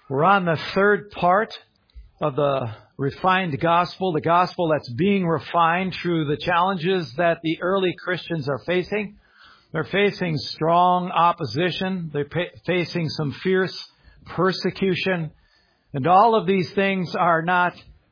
We're on the third part of the refined gospel, the gospel that's being refined through the challenges that the early Christians are facing. They're facing strong opposition. They're facing some fierce persecution. And all of these things are not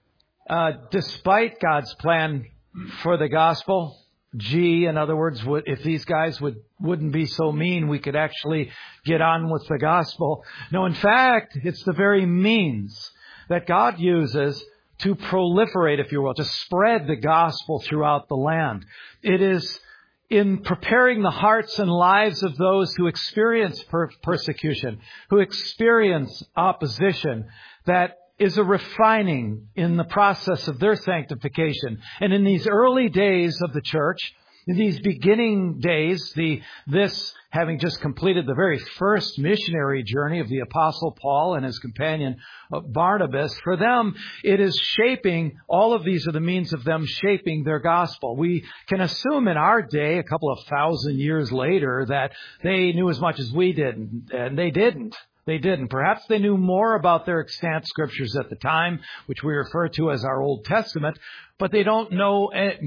despite God's plan for the gospel. In other words, if these guys wouldn't be so mean, we could actually get on with the gospel. No, in fact, it's the very means that God uses to proliferate, if you will, to spread the gospel throughout the land. It is in preparing the hearts and lives of those who experience persecution, who experience opposition, that is a refining in the process of their sanctification. And in these early days of the church, in these beginning days, this having just completed the very first missionary journey of the Apostle Paul and his companion Barnabas, for them, it is shaping, all of these are the means of them shaping their gospel. We can assume in our day, a couple of thousand years later, that they knew as much as we did, and they didn't. They didn't. Perhaps they knew more about their extant scriptures at the time, which we refer to as our Old Testament, but they don't know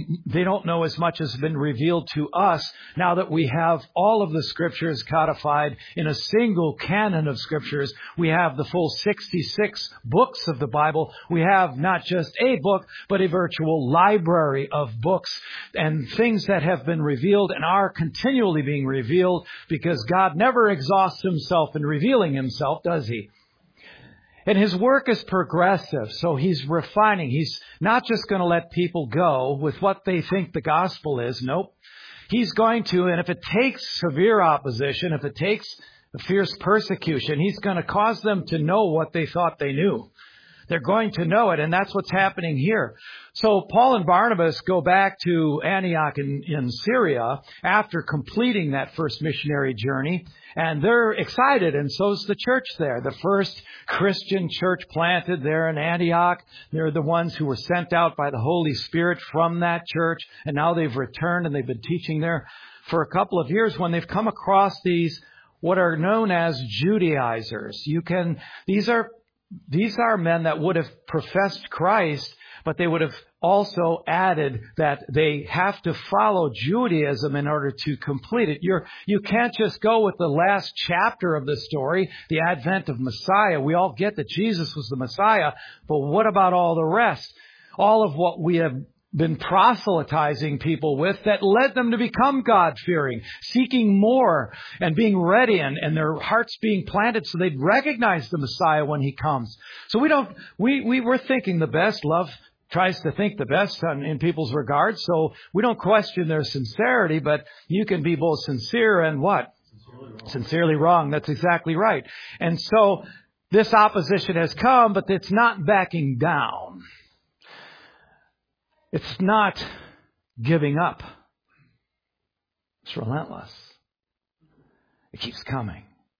as much as has been revealed to us now that we have all of the scriptures codified in a single canon of scriptures. We have the full 66 books of the Bible. We have not just a book, but a virtual library of books and things that have been revealed and are continually being revealed, because God never exhausts himself in revealing himself, does he? And his work is progressive, so he's refining. He's not just going to let people go with what they think the gospel is. Nope. He's going to, and if it takes severe opposition, if it takes fierce persecution, he's going to cause them to know what they thought they knew. They're going to know it, and that's what's happening here. So Paul and Barnabas go back to Antioch in Syria after completing that first missionary journey, and they're excited, and so's the church there. The first Christian church planted there in Antioch. They're the ones who were sent out by the Holy Spirit from that church, and now they've returned, and they've been teaching there for a couple of years when they've come across these, what are known as Judaizers. These are men that would have professed Christ, but they would have also added that they have to follow Judaism in order to complete it. You can't just go with the last chapter of the story, the advent of Messiah. We all get that Jesus was the Messiah, but what about all the rest? All of what we have been proselytizing people with that led them to become God-fearing, seeking more and being ready and their hearts being planted so they'd recognize the Messiah when he comes. So we're thinking the best. Love tries to think the best in people's regards. So we don't question their sincerity, but you can be both sincere and what? Sincerely wrong. That's exactly right. And so this opposition has come, but it's not backing down. It's not giving up. It's relentless. It keeps coming.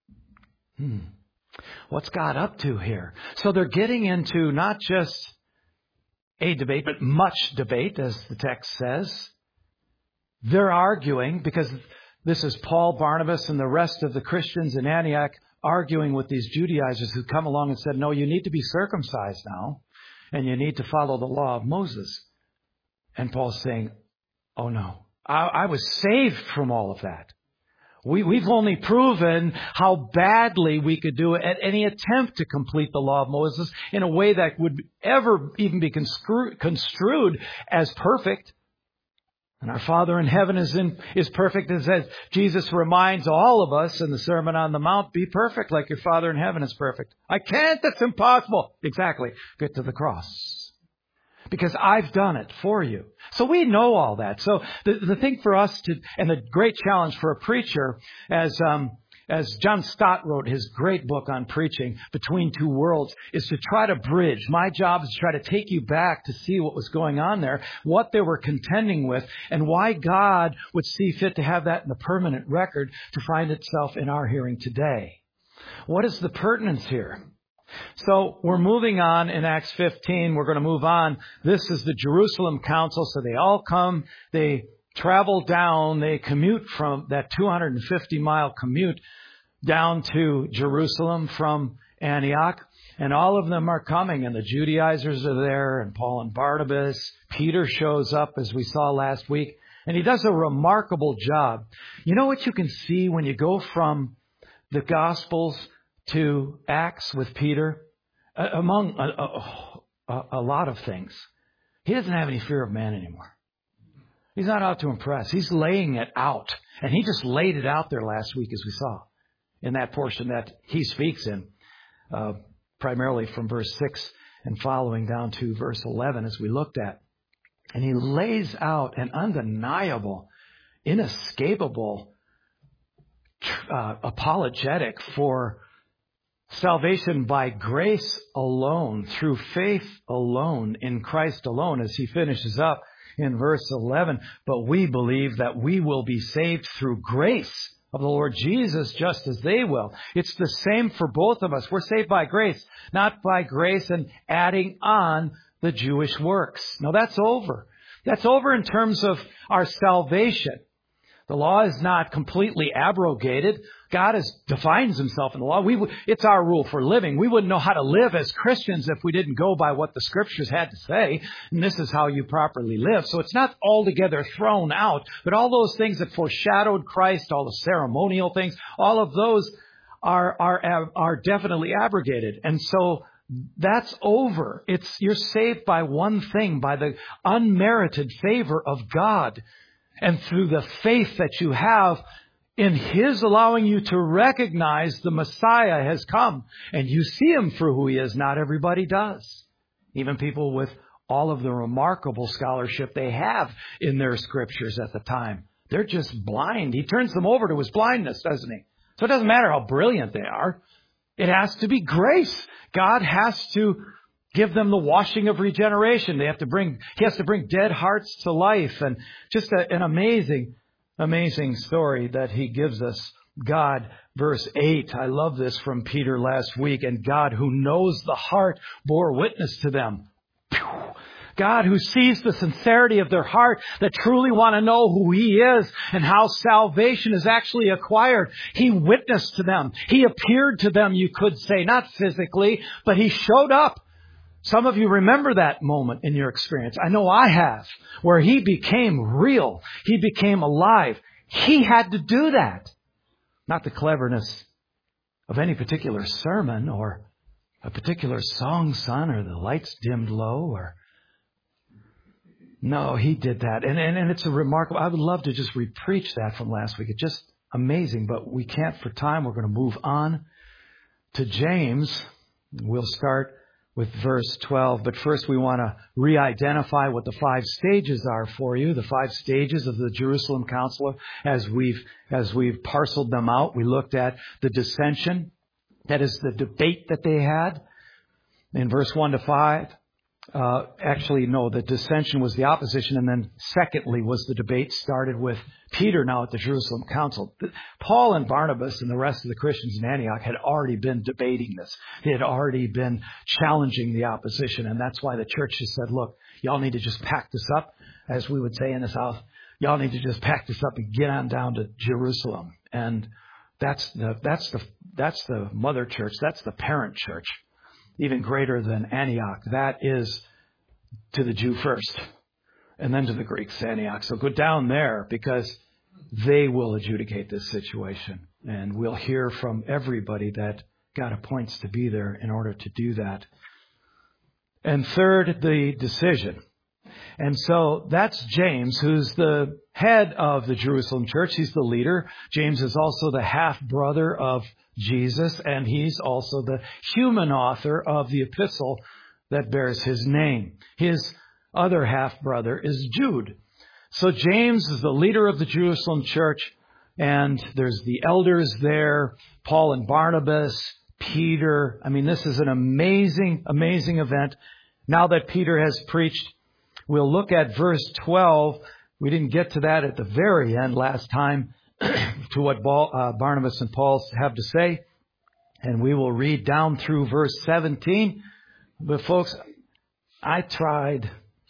What's God up to here? So they're getting into not just a debate, but much debate, as the text says. They're arguing, because this is Paul, Barnabas, and the rest of the Christians in Antioch arguing with these Judaizers who come along and said, no, you need to be circumcised now, and you need to follow the law of Moses. And Paul's saying, oh no, I was saved from all of that. We've only proven how badly we could do it at any attempt to complete the law of Moses in a way that would ever even be construed as perfect. And our Father in heaven is perfect, as Jesus reminds all of us in the Sermon on the Mount, be perfect like your Father in heaven is perfect. I can't, that's impossible. Exactly. Get to the cross. Because I've done it for you. So we know all that. So the thing for us and the great challenge for a preacher, as John Stott wrote his great book on preaching, Between Two Worlds, is to try to bridge. My job is to try to take you back to see what was going on there, what they were contending with, and why God would see fit to have that in the permanent record to find itself in our hearing today. What is the pertinence here? So we're moving on in Acts 15. We're going to move on. This is the Jerusalem Council. So they all come. They travel down. They commute from that 250-mile commute down to Jerusalem from Antioch. And all of them are coming, and the Judaizers are there, and Paul and Barnabas. Peter shows up, as we saw last week, and he does a remarkable job. You know what you can see when you go from the Gospels to Acts with Peter? Among a lot of things, he doesn't have any fear of man anymore. He's not out to impress. He's laying it out. And he just laid it out there last week, as we saw, in that portion that he speaks in. Primarily from verse 6 and following down to verse 11 as we looked at. And he lays out an undeniable, inescapable apologetic for salvation by grace alone, through faith alone, in Christ alone, as he finishes up in verse 11. But we believe that we will be saved through grace of the Lord Jesus, just as they will. It's the same for both of us. We're saved by grace, not by grace and adding on the Jewish works. No, that's over. That's over in terms of our salvation. The law is not completely abrogated. God defines himself in the law. It's our rule for living. We wouldn't know how to live as Christians if we didn't go by what the Scriptures had to say. And this is how you properly live. So it's not altogether thrown out. But all those things that foreshadowed Christ, all the ceremonial things, all of those are definitely abrogated. And so that's over. You're saved by one thing, by the unmerited favor of God. And through the faith that you have in his allowing you to recognize the Messiah has come. And you see him for who he is. Not everybody does. Even people with all of the remarkable scholarship they have in their scriptures at the time. They're just blind. He turns them over to his blindness, doesn't he? So it doesn't matter how brilliant they are. It has to be grace. God has to give them the washing of regeneration. He has to bring dead hearts to life. And just an amazing story that he gives us. God, verse 8, I love this from Peter last week. And God, who knows the heart, bore witness to them. God, who sees the sincerity of their heart, that truly want to know who he is and how salvation is actually acquired. He witnessed to them. He appeared to them, you could say, not physically, but he showed up. Some of you remember that moment in your experience. I know I have, where he became real. He became alive. He had to do that. Not the cleverness of any particular sermon or a particular song sung or the lights dimmed low. No, he did that. And it's a remarkable, I would love to just repreach that from last week. It's just amazing, but we can't for time. We're going to move on to James. We'll start with verse 12. But first we want to re-identify what the 5 stages are for you. The 5 stages of the Jerusalem Council. As we've parceled them out, we looked at the dissension. That is the debate that they had in verse 1 to 5. The dissension was the opposition. And then secondly was the debate started with Peter now at the Jerusalem Council. Paul and Barnabas and the rest of the Christians in Antioch had already been debating this. They had already been challenging the opposition. And that's why the church has said, look, y'all need to just pack this up, as we would say in the South. Y'all need to just pack this up and get on down to Jerusalem. And that's the mother church. That's the parent church. Even greater than Antioch. That is to the Jew first. And then to the Greeks, Antioch. So go down there because they will adjudicate this situation. And we'll hear from everybody that God appoints to be there in order to do that. And third, the decision. And so that's James, who's the head of the Jerusalem church. He's the leader. James is also the half-brother of Jesus, and he's also the human author of the epistle that bears his name. His other half-brother is Jude. So James is the leader of the Jerusalem church, and there's the elders there, Paul and Barnabas, Peter. I mean, this is an amazing event. Now that Peter has preached, we'll look at verse 12. We didn't get to that at the very end last time, to what Barnabas and Paul have to say. And we will read down through verse 17. But folks, I tried.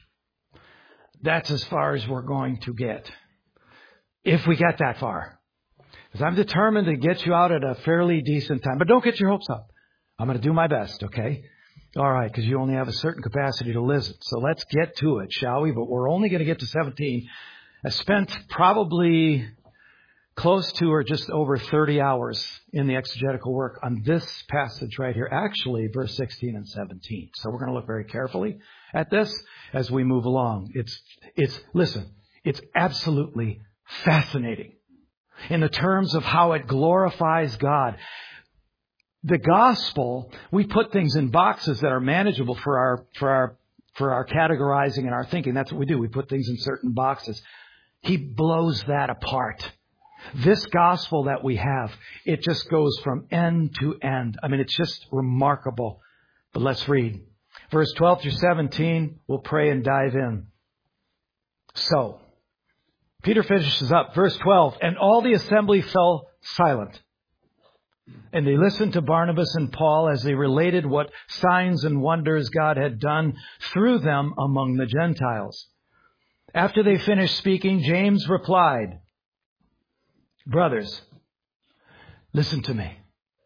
That's as far as we're going to get. If we get that far. Because I'm determined to get you out at a fairly decent time. But don't get your hopes up. I'm going to do my best, okay? All right, because you only have a certain capacity to listen. So let's get to it, shall we? But we're only going to get to 17. I spent probably close to or just over 30 hours in the exegetical work on this passage right here. Actually, verse 16 and 17. So we're going to look very carefully at this as we move along. Listen, it's absolutely fascinating in the terms of how it glorifies God. The gospel, we put things in boxes that are manageable for our categorizing and our thinking. That's what we do. We put things in certain boxes. He blows that apart. This gospel that we have, it just goes from end to end. I mean, it's just remarkable. But let's read. Verse 12 through 17, we'll pray and dive in. So, Peter finishes up. Verse 12, and all the assembly fell silent. And they listened to Barnabas and Paul as they related what signs and wonders God had done through them among the Gentiles. After they finished speaking, James replied, brothers, listen to me.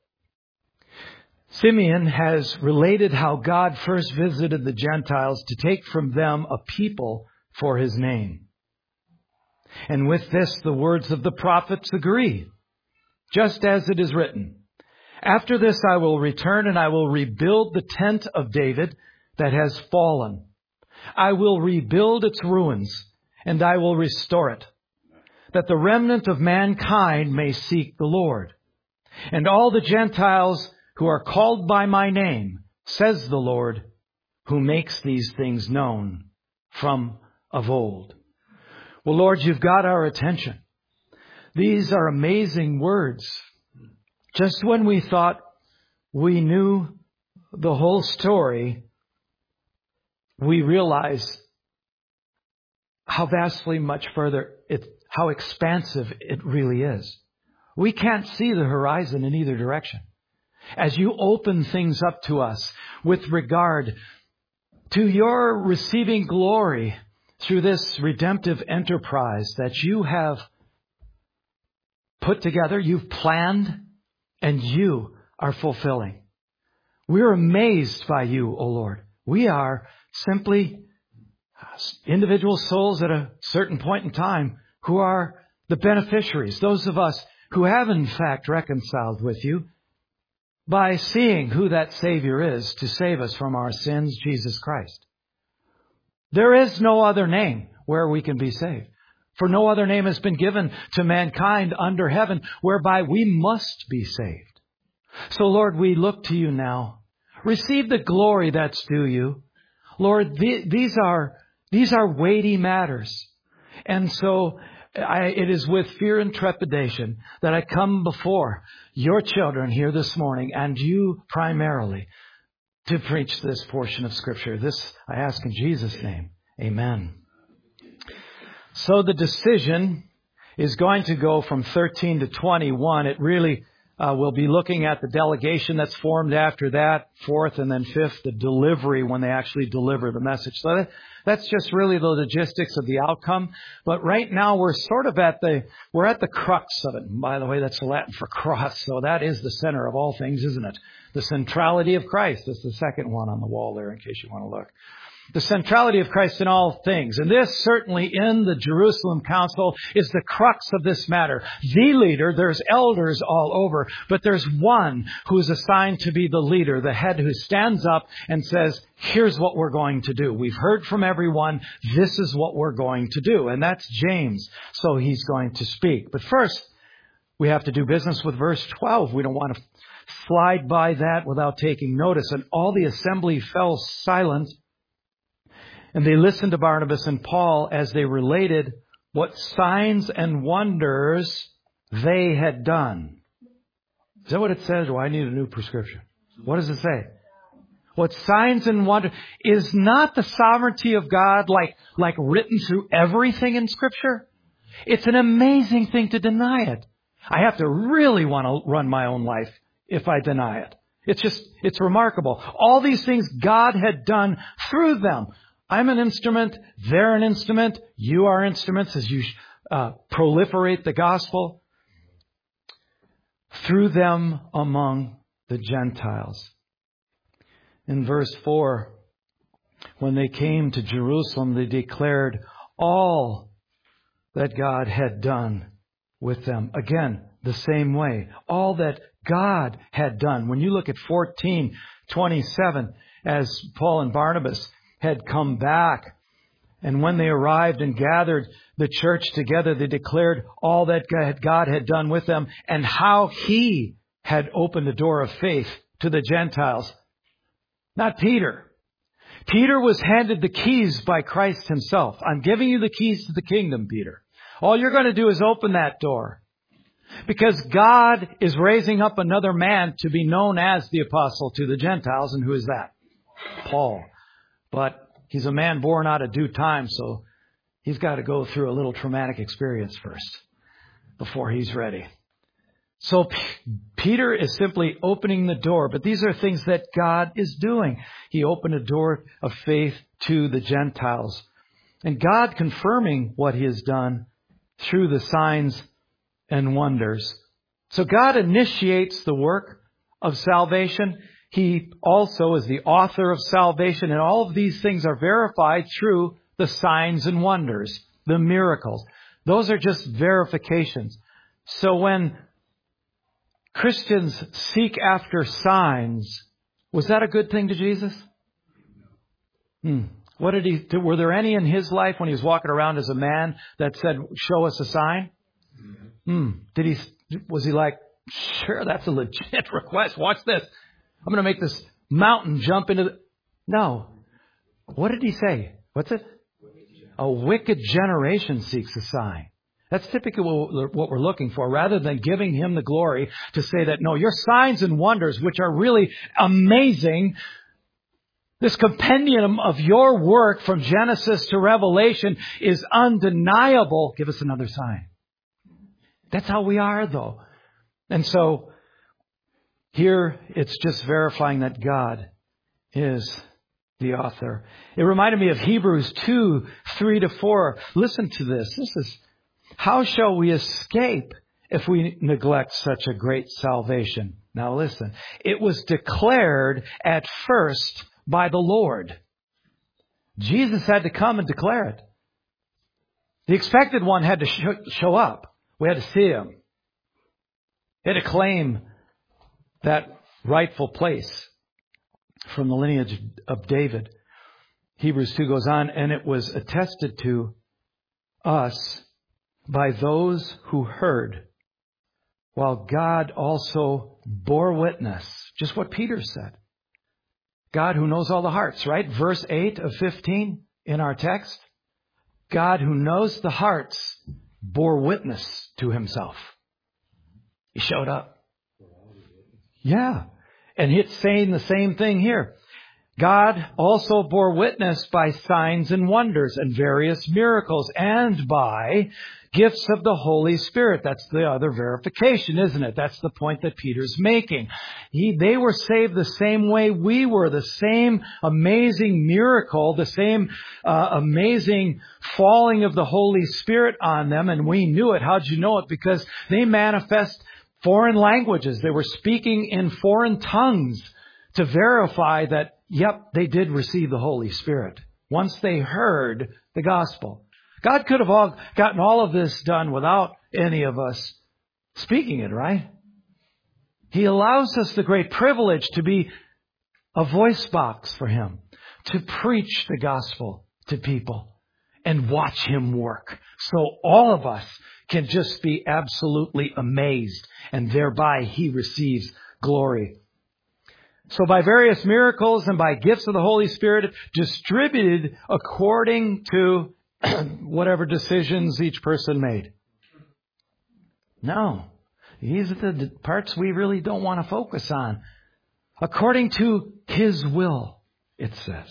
Simeon has related how God first visited the Gentiles to take from them a people for his name. And with this, the words of the prophets agree, just as it is written, after this I will return and I will rebuild the tent of David that has fallen. I will rebuild its ruins and I will restore it, that the remnant of mankind may seek the Lord. And all the Gentiles who are called by my name, says the Lord, who makes these things known from of old. Well, Lord, you've got our attention. These are amazing words. Just when we thought we knew the whole story, we realize how vastly much further, how expansive it really is. We can't see the horizon in either direction. As you open things up to us with regard to your receiving glory through this redemptive enterprise that you have put together, you've planned, and you are fulfilling. We're amazed by you, O Lord. We are simply individual souls at a certain point in time who are the beneficiaries, those of us who have in fact reconciled with you by seeing who that Savior is to save us from our sins, Jesus Christ. There is no other name where we can be saved. For no other name has been given to mankind under heaven whereby we must be saved. So, Lord, we look to you now. Receive the glory that's due you. Lord, these are weighty matters. And so it is with fear and trepidation that I come before your children here this morning, and you primarily, to preach this portion of Scripture. This I ask in Jesus' name. Amen. So the decision is going to go from 13 to 21. It really will be looking at the delegation that's formed after that, fourth and then fifth, the delivery when they actually deliver the message. So that's just really the logistics of the outcome. But right now we're sort of at the crux of it. And by the way, that's Latin for cross. So that is the center of all things, isn't it? The centrality of Christ. That's the second one on the wall there in case you want to look. The centrality of Christ in all things. And this certainly in the Jerusalem Council is the crux of this matter. The leader, there's elders all over, but there's one who is assigned to be the leader, the head who stands up and says, here's what we're going to do. We've heard from everyone. This is what we're going to do. And that's James. So he's going to speak. But first, we have to do business with verse 12. We don't want to slide by that without taking notice. And all the assembly fell silent. And they listened to Barnabas and Paul as they related what signs and wonders they had done. Is that what it says? Well, I need a new prescription. What does it say? What signs and wonders? Is not the sovereignty of God like written through everything in Scripture? It's an amazing thing to deny it. I have to really want to run my own life if I deny it. It's remarkable. All these things God had done through them. I'm an instrument. They're an instrument. You are instruments as you proliferate the gospel through them among the Gentiles. In verse 4, when they came to Jerusalem, they declared all that God had done with them. Again, the same way. All that God had done. When you look at 14:27, as Paul and Barnabas had come back, and when they arrived and gathered the church together, they declared all that God had done with them and how He had opened the door of faith to the Gentiles. Not Peter. Peter was handed the keys by Christ Himself. I'm giving you the keys to the kingdom, Peter. All you're going to do is open that door. Because God is raising up another man to be known as the apostle to the Gentiles. And who is that? Paul. But he's a man born out of due time, so he's got to go through a little traumatic experience first before he's ready. So Peter is simply opening the door, but these are things that God is doing. He opened a door of faith to the Gentiles. And God confirming what He has done through the signs and wonders. So God initiates the work of salvation. He also is the author of salvation, and all of these things are verified through the signs and wonders, the miracles. Those are just verifications. So when Christians seek after signs, was that a good thing to Jesus? What did He do? Were there any in His life when He was walking around as a man that said, "Show us a sign"? Was He like, "Sure, that's a legit request. Watch this. I'm going to make this mountain jump into the..." No. What did He say? What's it? A wicked generation seeks a sign. That's typically what we're looking for, rather than giving Him the glory to say that, no, your signs and wonders, which are really amazing, this compendium of your work from Genesis to Revelation is undeniable. Give us another sign. That's how we are, though. And so here it's just verifying that God is the author. It reminded me of Hebrews 2:3-4. Listen to this. This is, how shall we escape if we neglect such a great salvation? Now listen. It was declared at first by the Lord. Jesus had to come and declare it. The expected one had to show up. We had to see Him. He had to claim that rightful place from the lineage of David. Hebrews 2 goes on, and it was attested to us by those who heard, while God also bore witness. Just what Peter said. God who knows all the hearts, right? Verse 8 of 15 in our text. God who knows the hearts bore witness to Himself. He showed up. Yeah. And it's saying the same thing here. God also bore witness by signs and wonders and various miracles and by gifts of the Holy Spirit. That's the other verification, isn't it? That's the point that Peter's making. They were saved the same way we were. The same amazing miracle, the same amazing falling of the Holy Spirit on them. And we knew it. How'd you know it? Because they manifest foreign languages. They were speaking in foreign tongues to verify that, yep, they did receive the Holy Spirit once they heard the gospel. God could have gotten all of this done without any of us speaking it, right? He allows us the great privilege to be a voice box for Him, to preach the gospel to people and watch Him work. So all of us can just be absolutely amazed, and thereby He receives glory. So by various miracles and by gifts of the Holy Spirit distributed according to whatever decisions each person made. No. These are the parts we really don't want to focus on. According to His will, it says.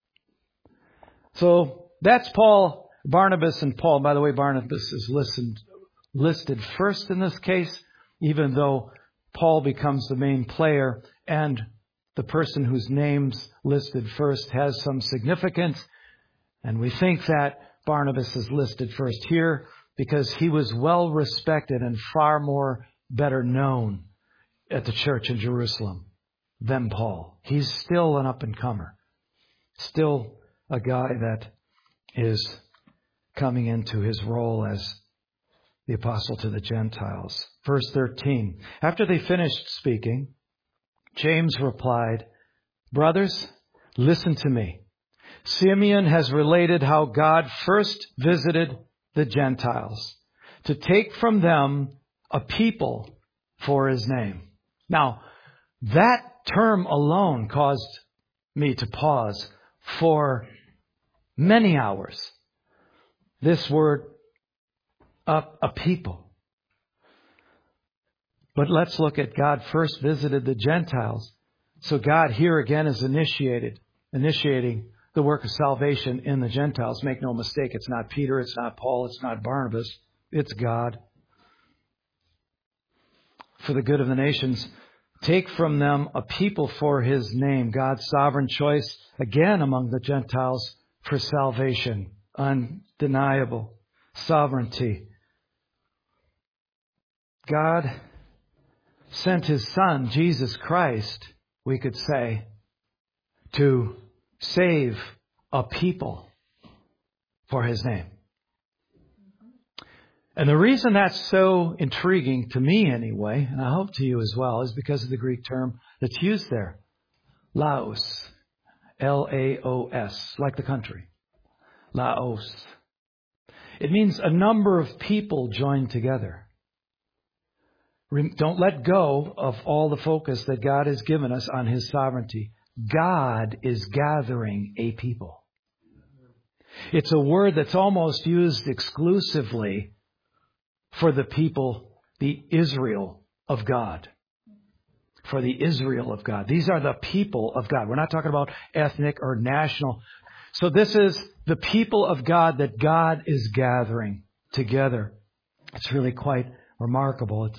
So that's Paul, Barnabas and Paul. By the way, Barnabas is listed first in this case, even though Paul becomes the main player, and the person whose name's listed first has some significance. And we think that Barnabas is listed first here because he was well respected and far more better known at the church in Jerusalem. than Paul. He's still an up-and-comer. Still a guy that is coming into his role as the apostle to the Gentiles. Verse 13. After they finished speaking, James replied, "Brothers, listen to me. Simeon has related how God first visited the Gentiles to take from them a people for his name." Now, that term alone caused me to pause for many hours. This word, a people. But let's look at God first visited the Gentiles. So God here again is initiating the work of salvation in the Gentiles. Make no mistake, it's not Peter, it's not Paul, it's not Barnabas. It's God. For the good of the nations, take from them a people for his name. God's sovereign choice again among the Gentiles for salvation. Undeniable sovereignty. God sent his Son, Jesus Christ, we could say, to save a people for his name. And the reason that's so intriguing to me anyway, and I hope to you as well, is because of the Greek term that's used there. Laos. L-A-O-S. Like the country. Laos. It means a number of people joined together. Don't let go of all the focus that God has given us on his sovereignty. God is gathering a people. It's a word that's almost used exclusively for the people, the Israel of God. For the Israel of God. These are the people of God. We're not talking about ethnic or national. So this is the people of God that God is gathering together. It's really quite remarkable.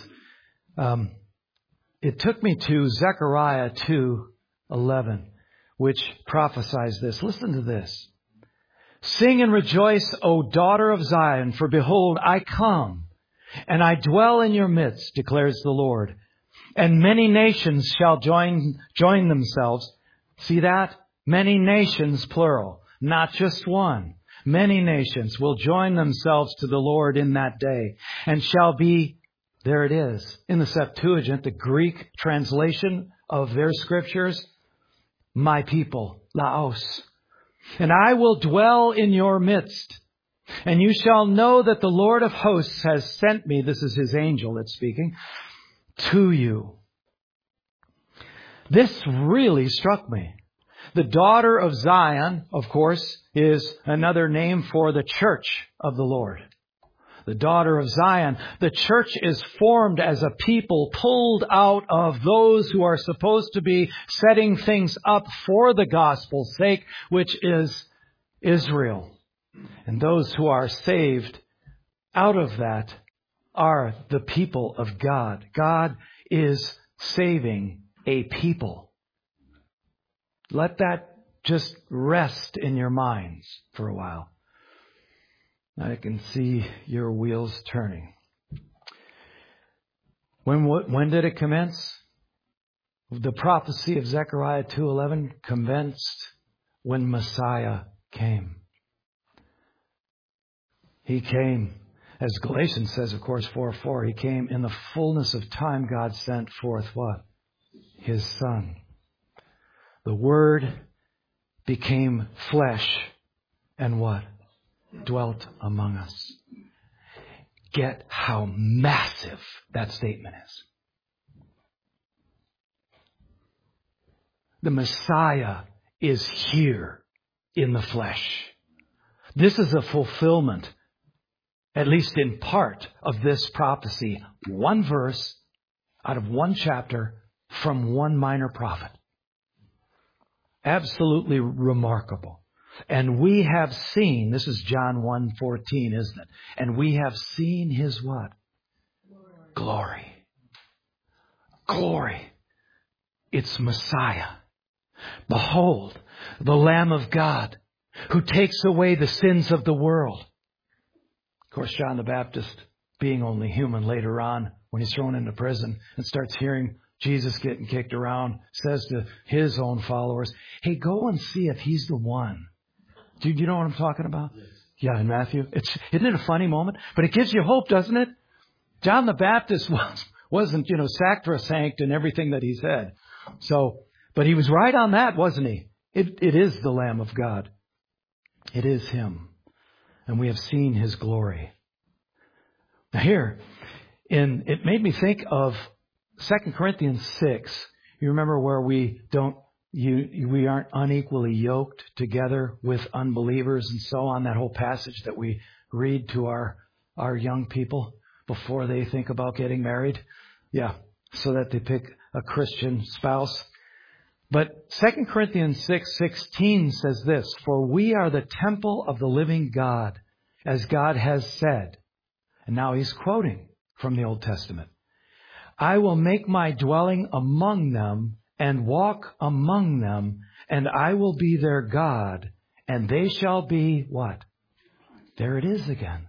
It took me to Zechariah 2:11, which prophesies this. Listen to this. "Sing and rejoice, O daughter of Zion, for behold, I come, and I dwell in your midst, declares the Lord. And many nations shall join themselves." See that? Many nations, plural, not just one. Many nations will join themselves to the Lord in that day, and shall be, there it is, in the Septuagint, the Greek translation of their scriptures, my people, Laos. "And I will dwell in your midst. And you shall know that the Lord of hosts has sent me," this is his angel that's speaking, "to you." This really struck me. The daughter of Zion, of course, is another name for the church of the Lord. The daughter of Zion. The church is formed as a people pulled out of those who are supposed to be setting things up for the gospel's sake, which is Israel. And those who are saved out of that are the people of God. God is saving a people. Let that just rest in your minds for a while. I can see your wheels turning. When did it commence? The prophecy of Zechariah 2:11 commenced when Messiah came. He came, as Galatians says, of course, 4:4, he came in the fullness of time. God sent forth what? His Son. The Word became flesh and what? Dwelt among us. Get how massive that statement is. The Messiah is here in the flesh. This is a fulfillment, at least in part, of this prophecy. One verse out of one chapter from one minor prophet. Absolutely remarkable. And we have seen, this is John 1:14, isn't it? And we have seen his what? Glory. Glory. It's Messiah. Behold, the Lamb of God who takes away the sins of the world. Of course, John the Baptist, being only human later on, when he's thrown into prison and starts hearing Jesus getting kicked around, says to his own followers, hey, go and see if he's the one. Do you know what I'm talking about? Yes. Yeah, in Matthew. Isn't it a funny moment? But it gives you hope, doesn't it? John the Baptist wasn't, sacrosanct in everything that he said. But he was right on that, wasn't he? It is the Lamb of God. It is him. And we have seen his glory. Now here, it made me think of 2 Corinthians 6. You remember where we aren't unequally yoked together with unbelievers and so on, that whole passage that we read to our young people before they think about getting married. Yeah, so that they pick a Christian spouse. But 2 Corinthians 6:16 says this, for we are the temple of the living God, as God has said. And now he's quoting from the Old Testament. I will make my dwelling among them and walk among them, and I will be their God, and they shall be what? There it is again.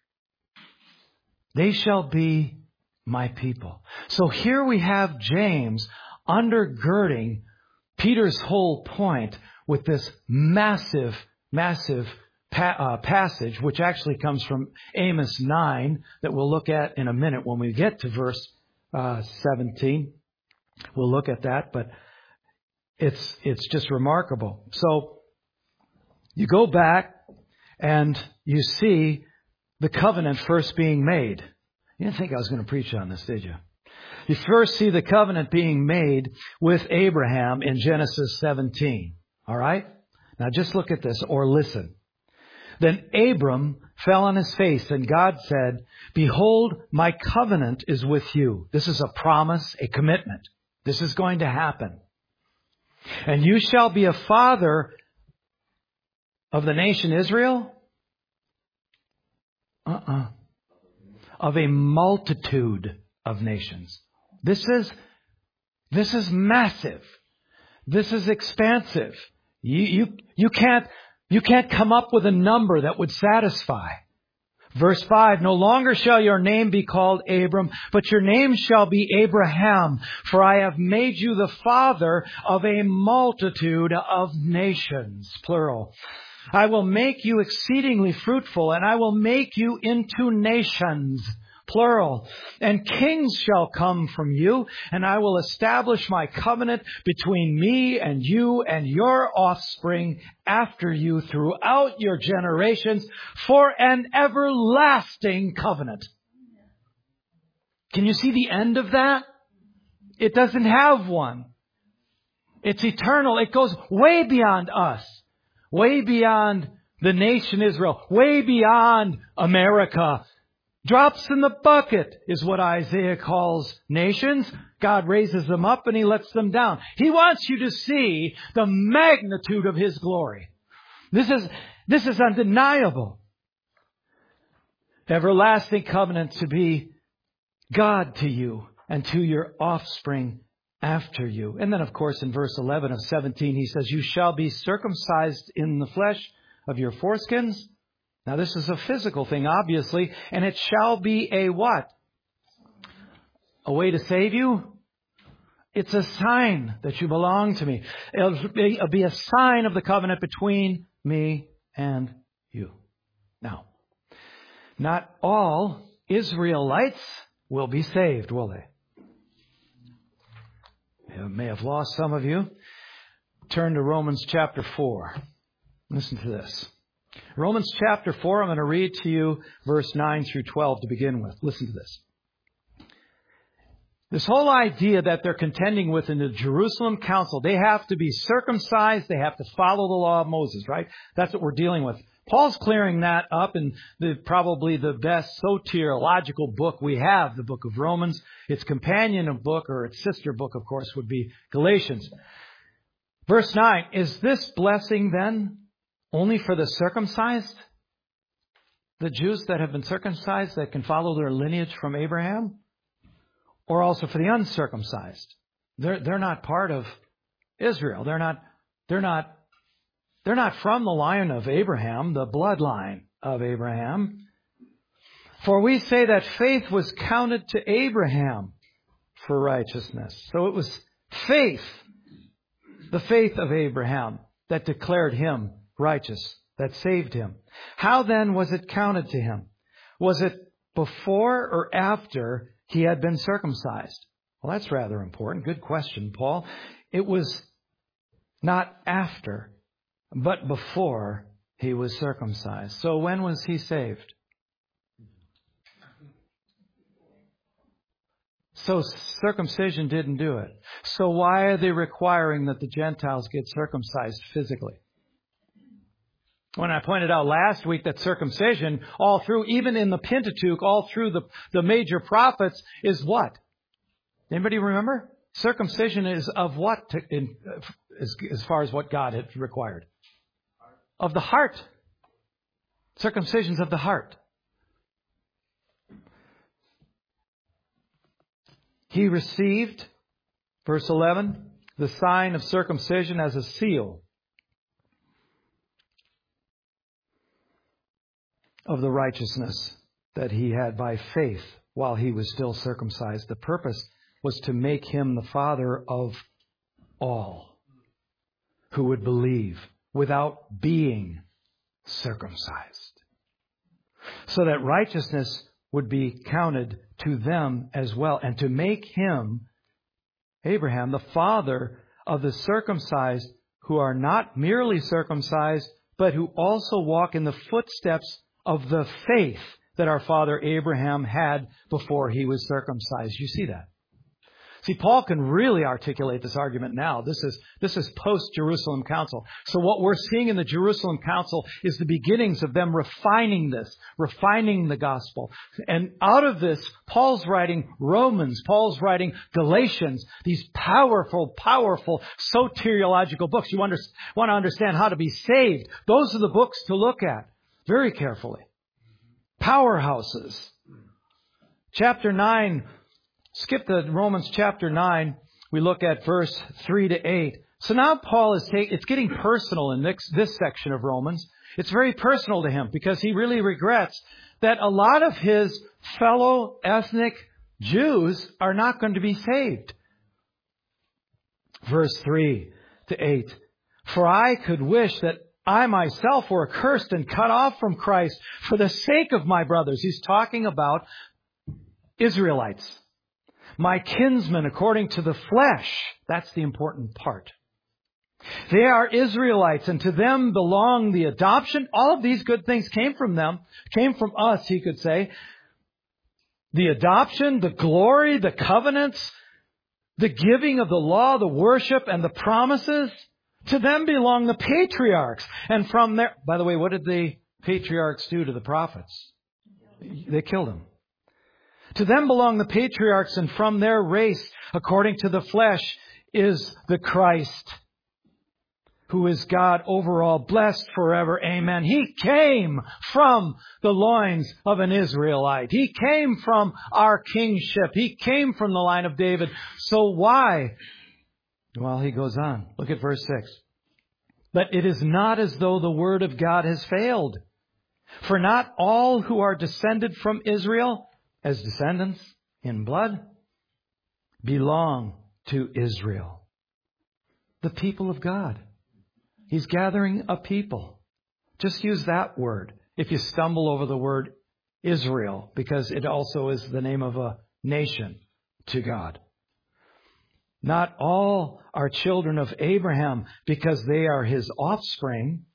They shall be my people. So here we have James undergirding Peter's whole point with this massive passage, which actually comes from Amos 9, that we'll look at in a minute when we get to verse 17. We'll look at that, but it's just remarkable. So you go back and you see the covenant first being made. You didn't think I was going to preach on this, did you? You first see the covenant being made with Abraham in Genesis 17. All right? Now just look at this, or listen. Then Abram fell on his face, and God said, behold, my covenant is with you. This is a promise, a commitment. This is going to happen. And you shall be a father of the nation Israel? Of a multitude of nations. This is massive. This is expansive. You can't come up with a number that would satisfy. Verse 5, no longer shall your name be called Abram, but your name shall be Abraham, for I have made you the father of a multitude of nations, plural. I will make you exceedingly fruitful, and I will make you into nations, plural. And kings shall come from you, and I will establish my covenant between me and you and your offspring after you throughout your generations for an everlasting covenant. Can you see the end of that? It doesn't have one. It's eternal. It goes way beyond us. Way beyond the nation Israel. Way beyond America. Drops in the bucket is what Isaiah calls nations. God raises them up and He lets them down. He wants you to see the magnitude of His glory. This is undeniable. Everlasting covenant to be God to you and to your offspring after you. And then, of course, in verse 11 of 17, he says, you shall be circumcised in the flesh of your foreskins. Now, this is a physical thing, obviously, and it shall be a what? A way to save you? It's a sign that you belong to me. It'll be a sign of the covenant between me and you. Now, not all Israelites will be saved, will they? I may have lost some of you. Turn to Romans chapter 4. Listen to this. Romans chapter 4, I'm going to read to you verse 9 through 12 to begin with. Listen to this. This whole idea that they're contending with in the Jerusalem council, they have to be circumcised, they have to follow the law of Moses, right? That's what we're dealing with. Paul's clearing that up in probably the best soteriological book we have, the book of Romans. Its companion book, or its sister book, of course, would be Galatians. Verse 9, is this blessing then only for the circumcised? The Jews that have been circumcised that can follow their lineage from Abraham? Or also for the uncircumcised? They're not part of Israel. They're not from the line of Abraham, the bloodline of Abraham. For we say that faith was counted to Abraham for righteousness. So it was faith, the faith of Abraham, that declared him righteous, that saved him. How then was it counted to him? Was it before or after he had been circumcised? Well, that's rather important. Good question, Paul. It was not after, but before he was circumcised. So when was he saved? So circumcision didn't do it. So why are they requiring that the Gentiles get circumcised physically? When I pointed out last week that circumcision, all through, even in the Pentateuch, all through the major prophets, is what? Anybody remember? Circumcision is of what, as far as what God had required? Of the heart. Circumcision's of the heart. He received, verse 11, the sign of circumcision as a seal of the righteousness that he had by faith while he was still circumcised. The purpose was to make him the father of all who would believe without being circumcised, so that righteousness would be counted to them as well, and to make him, Abraham, the father of the circumcised who are not merely circumcised, but who also walk in the footsteps of the faith that our father Abraham had before he was circumcised. You see that? See, Paul can really articulate this argument now. This is post-Jerusalem Council. So what we're seeing in the Jerusalem Council is the beginnings of them refining the gospel. And out of this, Paul's writing Romans, Paul's writing Galatians, these powerful, powerful soteriological books. You want to understand how to be saved. Those are the books to look at very carefully. Powerhouses. Chapter 9. Skip to Romans chapter 9. We look at verse 3 to 8. So now Paul it's getting personal in this section of Romans. It's very personal to him because he really regrets that a lot of his fellow ethnic Jews are not going to be saved. Verse 3 to 8. For I could wish that I myself were accursed and cut off from Christ for the sake of my brothers. He's talking about Israelites. My kinsmen according to the flesh. That's the important part. They are Israelites, and to them belong the adoption. All of these good things came from them, came from us, he could say. The adoption, the glory, the covenants, the giving of the law, the worship, and the promises. To them belong the patriarchs. And from there, by the way, what did the patriarchs do to the prophets? They killed them. To them belong the patriarchs, and from their race, according to the flesh, is the Christ, who is God over all, blessed forever. Amen. He came from the loins of an Israelite. He came from our kingship. He came from the line of David. So why? Well, he goes on. Look at verse 6. But it is not as though the word of God has failed. For not all who are descended from Israel, as descendants in blood, belong to Israel, the people of God. He's gathering a people. Just use that word if you stumble over the word Israel, because it also is the name of a nation to God. Not all are children of Abraham because they are his offspring.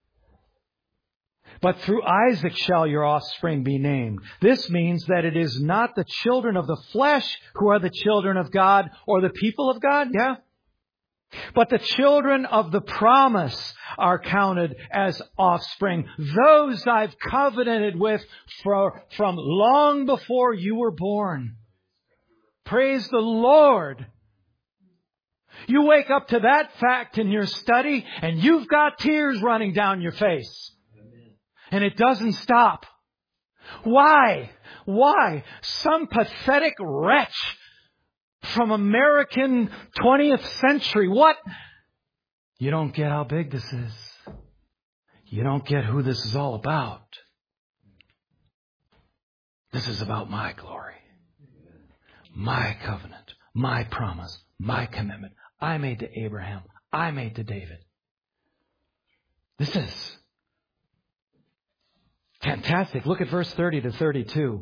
But through Isaac shall your offspring be named. This means that it is not the children of the flesh who are the children of God or the people of God, yeah? But the children of the promise are counted as offspring. Those I've covenanted with from long before you were born. Praise the Lord. You wake up to that fact in your study and you've got tears running down your face. And it doesn't stop. Why? Why? Some pathetic wretch from American 20th century. What? You don't get how big this is. You don't get who this is all about. This is about my glory, my covenant, my promise, my commitment. I made to Abraham. I made to David. This is fantastic. Look at verse 30 to 32.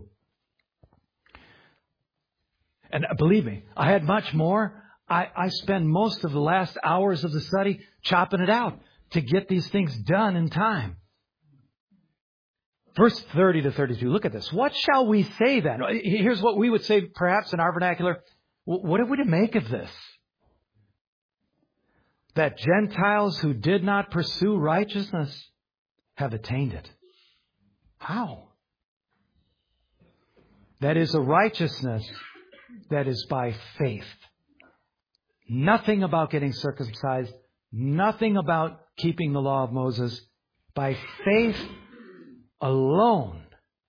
And believe me, I had much more. I spend most of the last hours of the study chopping it out to get these things done in time. Verse 30 to 32. Look at this. What shall we say then? Here's what we would say perhaps in our vernacular. What are we to make of this? That Gentiles who did not pursue righteousness have attained it. How? That is a righteousness that is by faith. Nothing about getting circumcised. Nothing about keeping the law of Moses. By faith alone.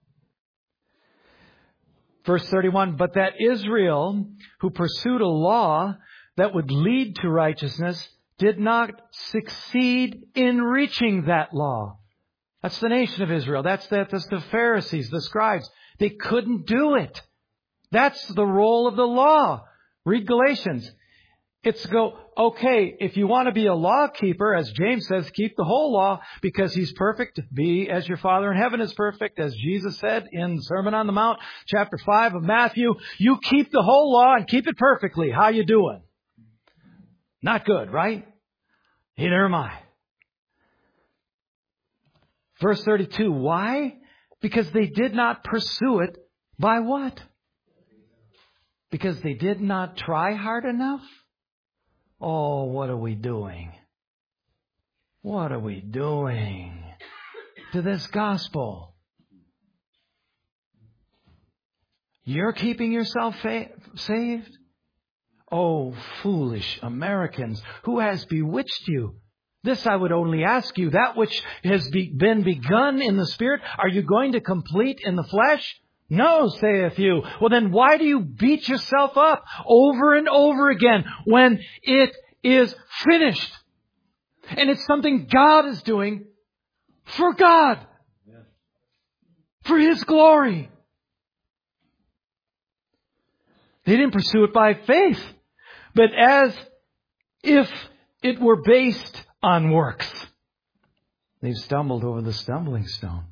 Verse 31, but that Israel, who pursued a law that would lead to righteousness, did not succeed in reaching that law. That's the nation of Israel. That's the Pharisees, the scribes. They couldn't do it. That's the role of the law. Read Galatians. It's to go, okay, if you want to be a law keeper, as James says, keep the whole law because He's perfect. Be as your Father in heaven is perfect, as Jesus said in the Sermon on the Mount, chapter 5 of Matthew. You keep the whole law and keep it perfectly. How you doing? Not good, right? Neither am I. Verse 32, why? Because they did not pursue it by what? Because they did not try hard enough? Oh, what are we doing? What are we doing to this gospel? You're keeping yourself saved? Oh, foolish Americans, who has bewitched you? This I would only ask you, that which has been begun in the Spirit, are you going to complete in the flesh? No, saith you. Well, then why do you beat yourself up over and over again when it is finished? And it's something God is doing for God. For His glory. They didn't pursue it by faith, but as if it were based on works. They've stumbled over the stumbling stone.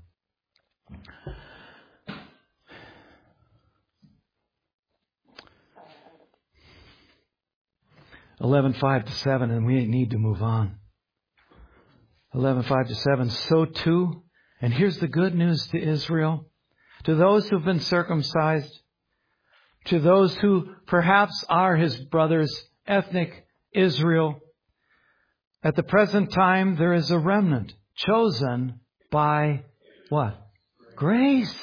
Eleven 5-7, and we need to move on. 11:5-7. So too, and here's the good news to Israel, to those who've been circumcised, to those who perhaps are His brothers, ethnic Israel. At the present time, there is a remnant chosen by what? Grace.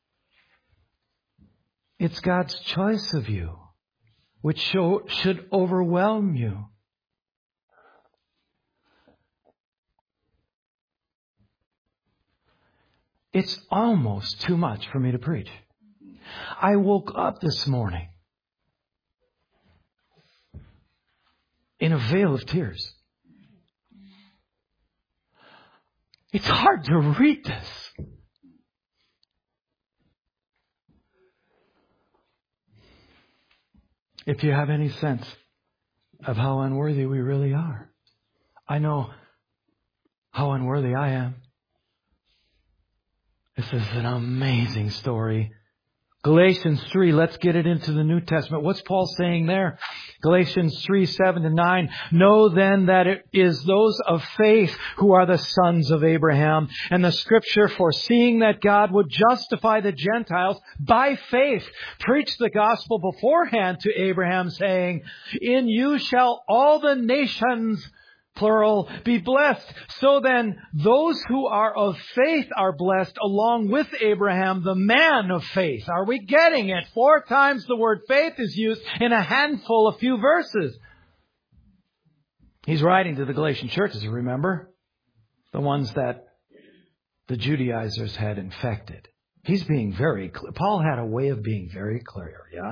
It's God's choice of you, which should overwhelm you. It's almost too much for me to preach. I woke up this morning in a veil of tears. It's hard to read this. If you have any sense of how unworthy we really are. I know how unworthy I am. This is an amazing story. Galatians 3, let's get it into the New Testament. What's Paul saying there? Galatians 3, 7-9. Know then that it is those of faith who are the sons of Abraham. And the Scripture, foreseeing that God would justify the Gentiles by faith, preached the gospel beforehand to Abraham, saying, in you shall all the nations, plural, be blessed. So then, those who are of faith are blessed along with Abraham, the man of faith. Are we getting it? 4 times the word faith is used in a handful of few verses. He's writing to the Galatian churches, remember? The ones that the Judaizers had infected. He's being very clear. Paul had a way of being very clear, yeah?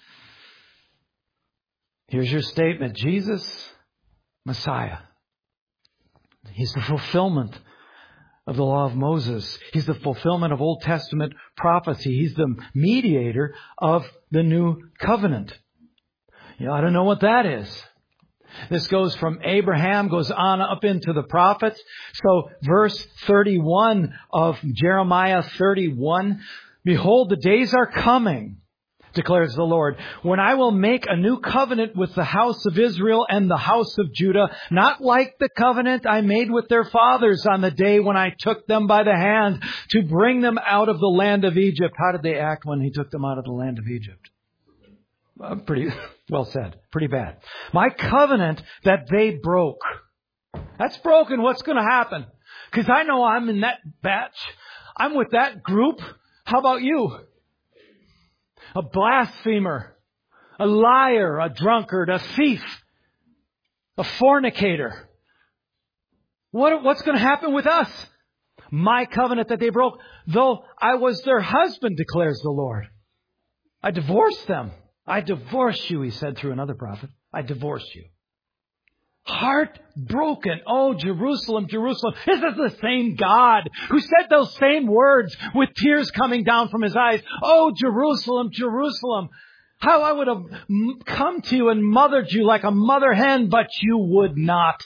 Here's your statement. Jesus, Messiah. He's the fulfillment of the law of Moses. He's the fulfillment of Old Testament prophecy. He's the mediator of the new covenant. You ought to know what that is. This goes from Abraham, goes on up into the prophets. So verse 31 of Jeremiah 31, behold, the days are coming, declares the Lord, when I will make a new covenant with the house of Israel and the house of Judah, not like the covenant I made with their fathers on the day when I took them by the hand to bring them out of the land of Egypt. How did they act when He took them out of the land of Egypt? Pretty well said. Pretty bad. My covenant that they broke. That's broken. What's going to happen? Because I know I'm in that batch. I'm with that group. How about you? A blasphemer, a liar, a drunkard, a thief, a fornicator. What's going to happen with us? My covenant that they broke, though I was their husband, declares the Lord. I divorced them. I divorce you, He said through another prophet. I divorce you. Heartbroken. Oh, Jerusalem, Jerusalem. This is the same God who said those same words with tears coming down from His eyes. Oh, Jerusalem, Jerusalem. How I would have come to you and mothered you like a mother hen, but you would not.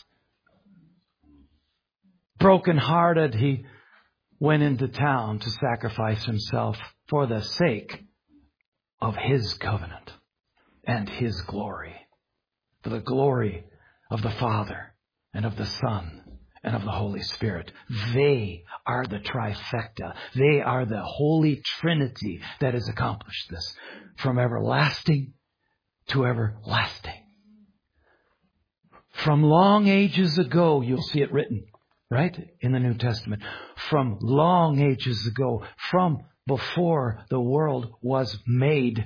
Broken-hearted, He went into town to sacrifice Himself for the sake of His covenant and His glory. For the glory of the Father and of the Son and of the Holy Spirit. They are the trifecta. They are the Holy Trinity that has accomplished this. From everlasting to everlasting. From long ages ago, you'll see it written, right? In the New Testament. From long ages ago, from before the world was made.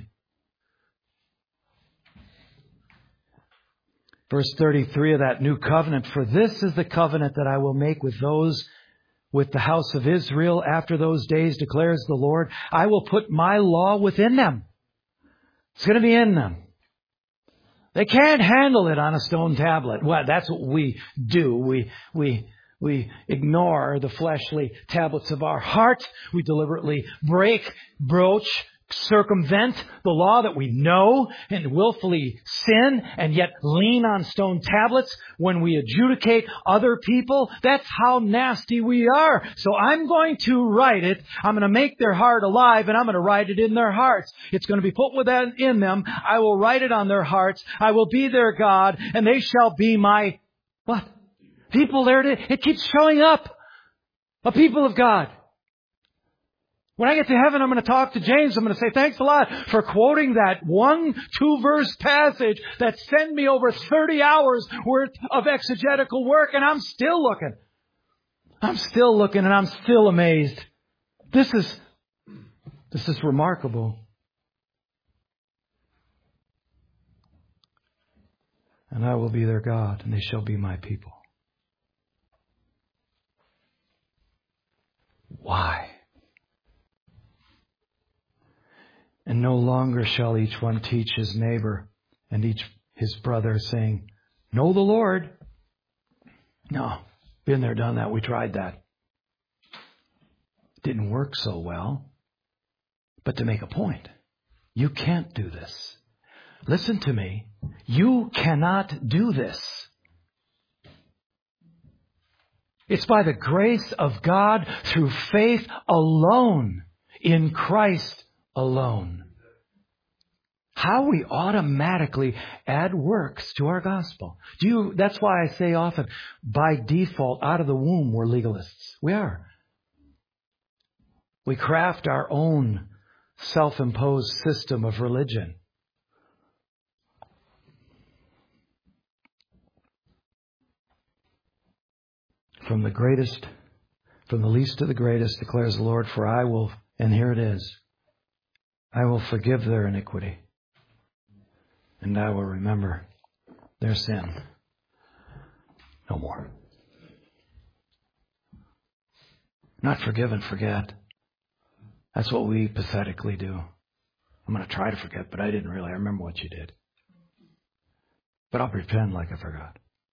Verse 33 of that new covenant, for this is the covenant that I will make with the house of Israel after those days, declares the Lord. I will put my law within them. It's going to be in them. They can't handle it on a stone tablet. Well, that's what we do. We ignore the fleshly tablets of our heart. We deliberately break, broach, circumvent the law that we know and willfully sin and yet lean on stone tablets when we adjudicate other people. That's how nasty we are. So I'm going to write it. I'm going to make their heart alive and I'm going to write it in their hearts. It's going to be put within them. I will write it on their hearts. I will be their God and they shall be my what? People. There it keeps showing up. A people of God. When I get to heaven, I'm going to talk to James. I'm going to say, thanks a lot for quoting that 1-2 verse passage that sent me over 30 hours worth of exegetical work. And I'm still looking. And I'm still amazed. This is remarkable. And I will be their God and they shall be my people. Why? And no longer shall each one teach his neighbor and each his brother, saying, know the Lord. No, been there, done that. We tried that. Didn't work so well. But to make a point, you can't do this. Listen to me. You cannot do this. It's by the grace of God through faith alone in Christ alone. How we automatically add works to our gospel. That's why I say often, by default, out of the womb, we're legalists. We are. We craft our own self-imposed system of religion. From the least to the greatest, declares the Lord, for I will, and here it is, I will forgive their iniquity, and I will remember their sin no more. Not forgive and forget. That's what we pathetically do. I'm going to try to forget, but I didn't really. I remember what you did. But I'll pretend like I forgot.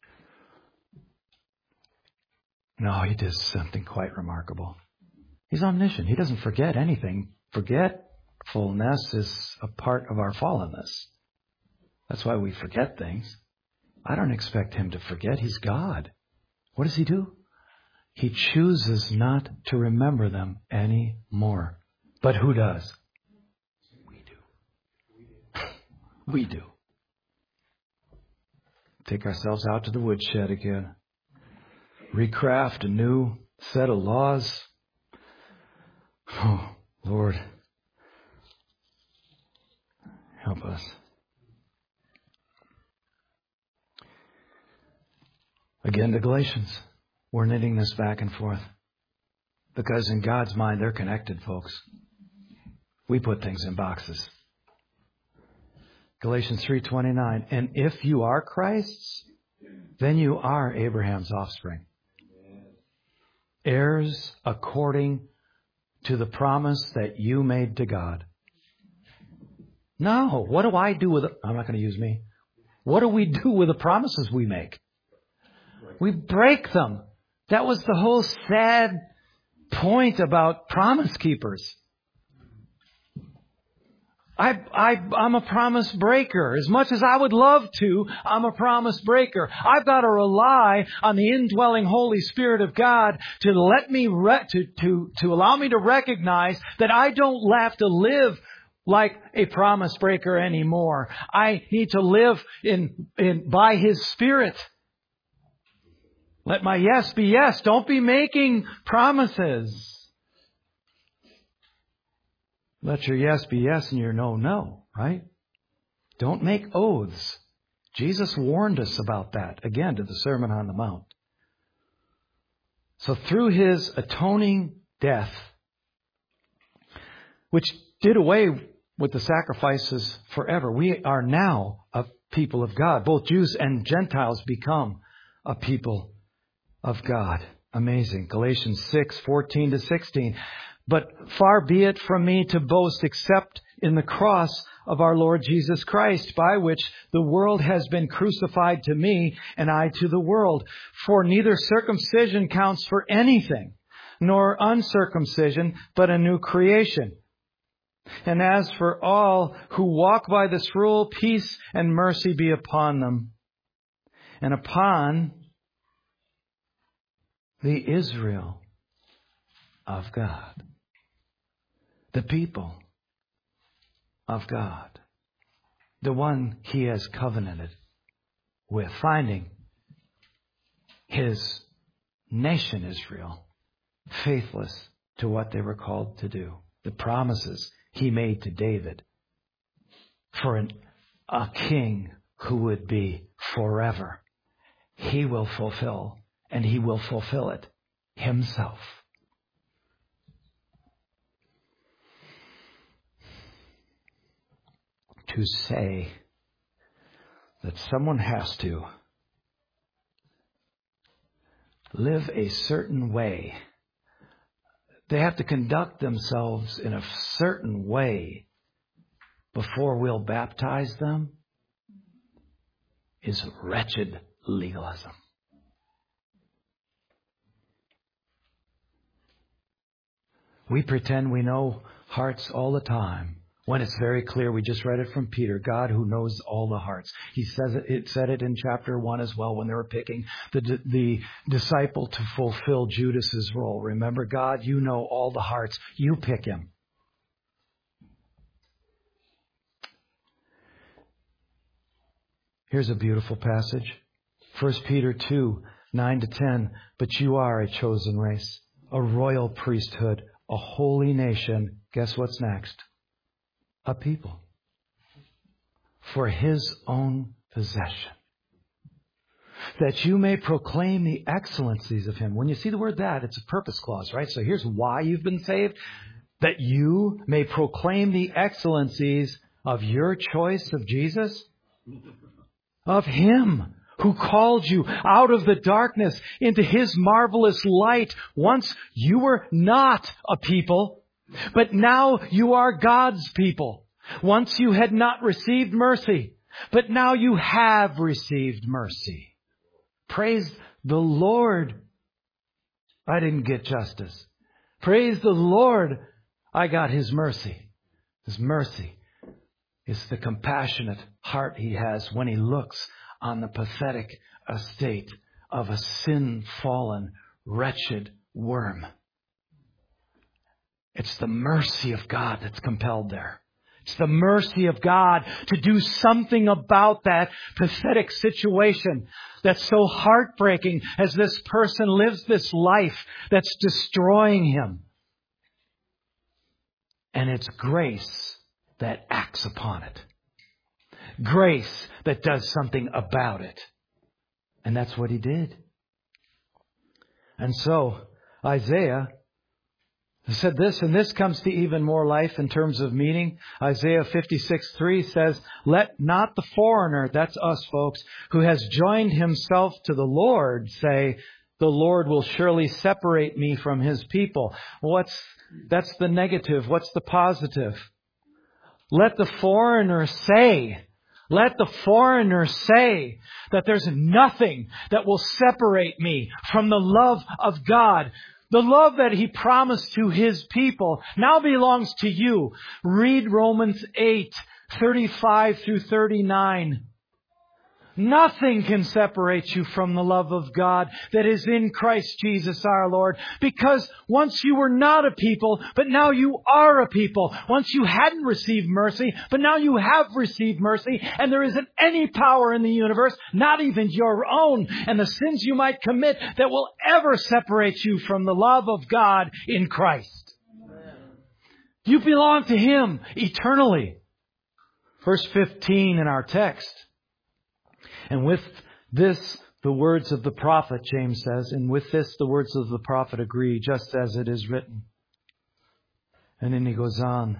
No, He does something quite remarkable. He's omniscient. He doesn't forget anything. Forgetfulness is a part of our fallenness. That's why we forget things. I don't expect Him to forget. He's God. What does He do? He chooses not to remember them anymore. But who does? We do. We do. Take ourselves out to the woodshed again. Recraft a new set of laws. Oh, Lord, help us. Again to Galatians. We're knitting this back and forth. Because in God's mind, they're connected, folks. We put things in boxes. Galatians 3:29. And if you are Christ's, then you are Abraham's offspring. Heirs according to the promise that you made to God. No, what do I do with it? I'm not going to use me. What do we do with the promises we make? We break them. That was the whole sad point about promise keepers. I'm a promise breaker. As much as I would love to, I'm a promise breaker. I've got to rely on the indwelling Holy Spirit of God to let me to allow me to recognize that I don't have to live like a promise breaker anymore. I need to live by His Spirit. Let my yes be yes. Don't be making promises. Let your yes be yes and your no, no, right? Don't make oaths. Jesus warned us about that, again, to the Sermon on the Mount. So through His atoning death, which did away with the sacrifices forever, we are now a people of God. Both Jews and Gentiles become a people of God. Amazing. Galatians 6:14-16. But far be it from me to boast except in the cross of our Lord Jesus Christ, by which the world has been crucified to me and I to the world. For neither circumcision counts for anything, nor uncircumcision, but a new creation. And as for all who walk by this rule, peace and mercy be upon them and upon the Israel of God. The people of God. The one He has covenanted with. Finding His nation Israel faithless to what they were called to do. The promises He made to David for a king who would be forever. He will fulfill, and He will fulfill it Himself. To say that someone has to live a certain way, they have to conduct themselves in a certain way before we'll baptize them, is wretched legalism. We pretend we know hearts all the time, when it's very clear. We just read it from Peter, God who knows all the hearts. He says it said it in chapter 1 as well when they were picking the disciple to fulfill Judas's role. Remember, God, you know all the hearts. You pick him. Here's a beautiful passage. 1 Peter 2:9-10. But you are a chosen race, a royal priesthood, a holy nation. Guess what's next? A people for His own possession, that you may proclaim the excellencies of Him. When you see the word that, it's a purpose clause, right? So here's why you've been saved. That you may proclaim the excellencies of your choice of Jesus, of Him who called you out of the darkness into His marvelous light. Once you were not a people, but now you are God's people. Once you had not received mercy, but now you have received mercy. Praise the Lord. I didn't get justice. Praise the Lord. I got His mercy. His mercy. is the compassionate heart he has when he looks on the pathetic estate of a sin-fallen, wretched worm. It's the mercy of God that's compelled there. It's the mercy of God to do something about that pathetic situation that's so heartbreaking as this person lives this life that's destroying him. And it's grace that acts upon it. Grace that does something about it. And that's what he did. And so Isaiah said this, and this comes to even more life in terms of meaning. Isaiah 56:3 says, "Let not the foreigner," that's us folks, "who has joined himself to the Lord say, the Lord will surely separate me from his people." That's the negative. What's the positive? Let the foreigner say that there's nothing that will separate me from the love of God. The love that he promised to his people now belongs to you. Read Romans 8:35 through 39. Nothing can separate you from the love of God that is in Christ Jesus our Lord. Because once you were not a people, but now you are a people. Once you hadn't received mercy, but now you have received mercy. And there isn't any power in the universe, not even your own, and the sins you might commit that will ever separate you from the love of God in Christ. Amen. You belong to him eternally. Verse 15 in our text. And with this, the words of the prophet, James says, and with this, the words of the prophet agree, just as it is written. And then he goes on.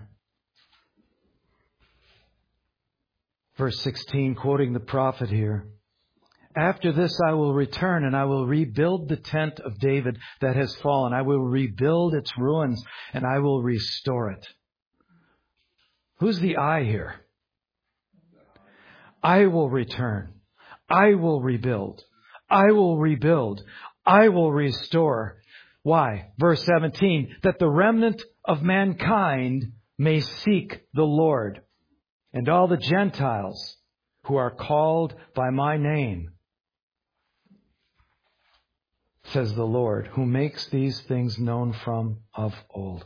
Verse 16, quoting the prophet here. "After this I will return and I will rebuild the tent of David that has fallen. I will rebuild its ruins and I will restore it." Who's the I here? I will return. I will rebuild. I will rebuild. I will restore. Why? Verse 17, "that the remnant of mankind may seek the Lord, and all the Gentiles who are called by my name, says the Lord, who makes these things known from of old."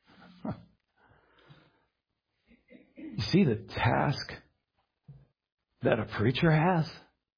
You see the task that a preacher has?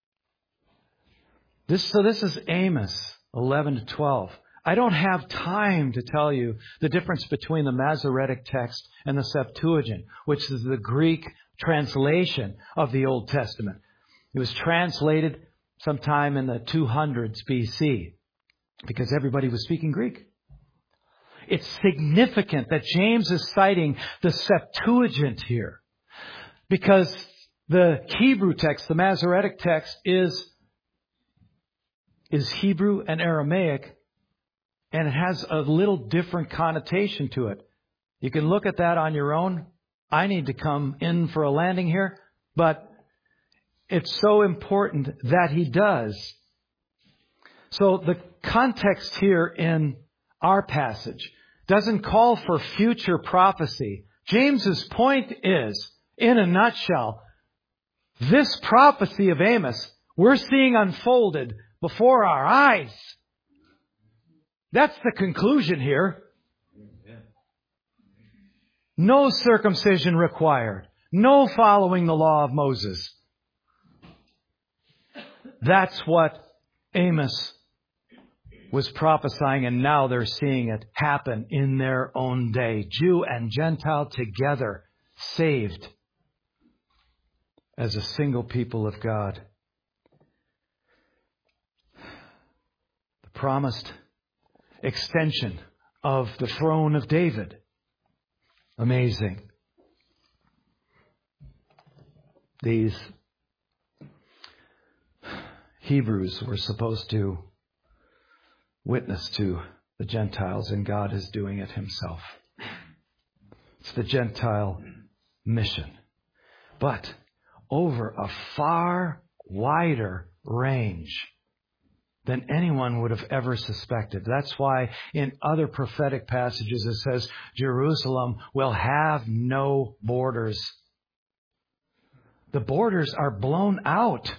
This is Amos 11 to 12. I don't have time to tell you the difference between the Masoretic text and the Septuagint, which is the Greek translation of the Old Testament. It was translated sometime in the 200s BC because everybody was speaking Greek. It's significant that James is citing the Septuagint here because the Hebrew text, the Masoretic text, is Hebrew and Aramaic, and it has a little different connotation to it. You can look at that on your own. I need to come in for a landing here, but it's so important that he does. So the context here in our passage doesn't call for future prophecy. James's point is, in a nutshell, this prophecy of Amos we're seeing unfolded before our eyes. That's the conclusion here. No circumcision required. No following the law of Moses. That's what Amos was prophesying, and now they're seeing it happen in their own day. Jew and Gentile together, saved as a single people of God. The promised extension of the throne of David. Amazing. These Hebrews were supposed to witness to the Gentiles, and God is doing it himself. It's the Gentile mission. But over a far wider range than anyone would have ever suspected. That's why in other prophetic passages it says Jerusalem will have no borders. The borders are blown out.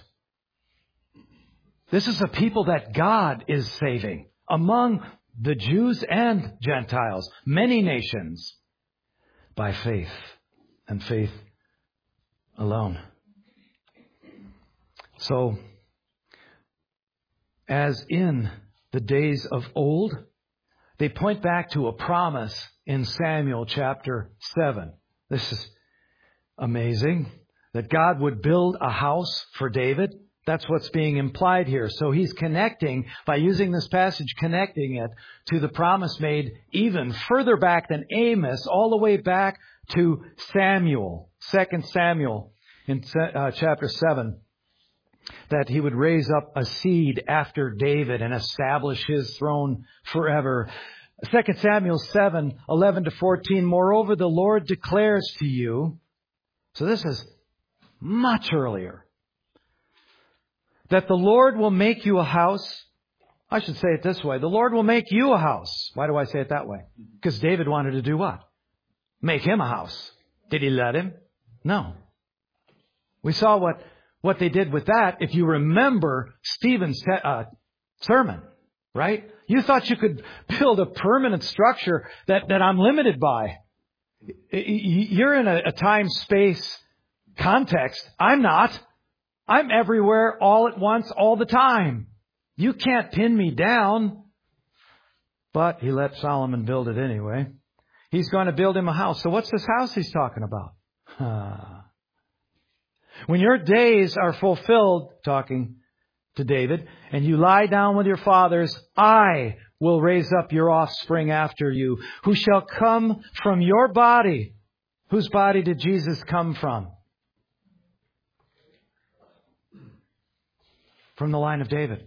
This is a people that God is saving among the Jews and Gentiles, many nations, by faith and faith alone. So, as in the days of old, they point back to a promise in Samuel chapter 7. This is amazing, that God would build a house for David. That's what's being implied here. So he's connecting, by using this passage, connecting it to the promise made even further back than Amos, all the way back to Samuel, 2 Samuel in chapter 7, that he would raise up a seed after David and establish his throne forever. 2 Samuel 7, 11 to 14, moreover, the Lord declares to you, so this is much earlier, that the Lord will make you a house. I should say it this way. The Lord will make you a house. Why do I say it that way? Because David wanted to do what? Make him a house. Did he let him? No. We saw what they did with that. If you remember Stephen's sermon, right? You thought you could build a permanent structure that I'm limited by. You're in a time-space context. I'm not. I'm everywhere all at once, all the time. You can't pin me down. But he let Solomon build it anyway. He's going to build him a house. So what's this house he's talking about? When your days are fulfilled, talking to David, and you lie down with your fathers, I will raise up your offspring after you, who shall come from your body. Whose body did Jesus come from? From the line of David.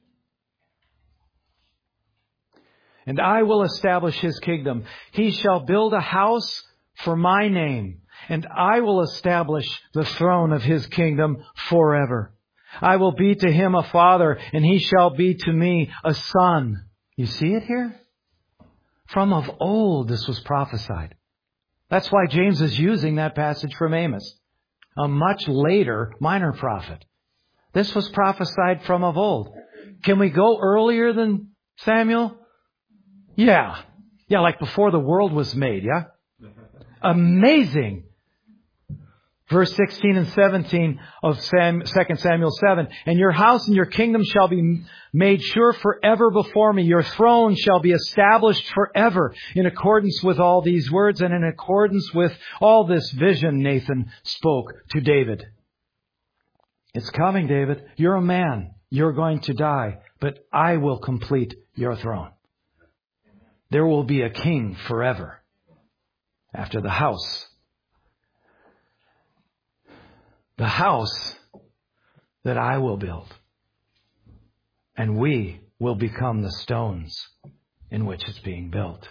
And I will establish his kingdom. He shall build a house for my name, and I will establish the throne of his kingdom forever. I will be to him a father, and he shall be to me a son. You see it here? From of old this was prophesied. That's why James is using that passage from Amos, a much later minor prophet. This was prophesied from of old. Can we go earlier than Samuel? Yeah, like before the world was made, yeah? Amazing. Verse 16 and 17 of 2 Samuel 7. And your house and your kingdom shall be made sure forever before me. Your throne shall be established forever, in accordance with all these words and in accordance with all this vision Nathan spoke to David. It's coming, David. You're a man. You're going to die, but I will complete your throne. There will be a king forever after the house. The house that I will build. And we will become the stones in which it's being built.